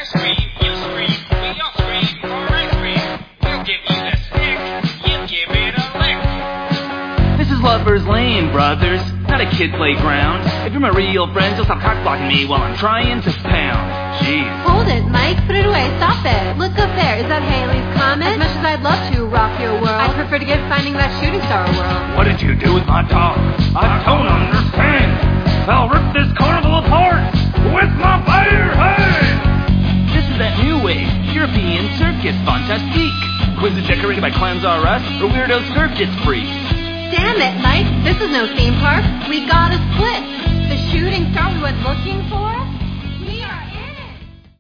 ice cream. You scream, we all scream for ice cream. We'll give you the stick, you give it a lick. This is Lover's Lane, brothers, not a kid playground. If you're my real friends, you'll stop cock-blocking me while I'm trying to pound. Jeez. Hold it, Mike. Put it away. Stop it. Look up there. Is that Haley's Comet? As much as I'd love to rock your world, I'd prefer to get Finding That Shooting Star world. What did you do with my dog? I don't understand. I'll rip this carnival apart with my bare hands. This is that new wave, European circus fantastique. Quizzes decorated by Clowns R Us or weirdo circus freaks. Damn it, Mike. This is no theme park. We gotta split. The shooting star we went looking for?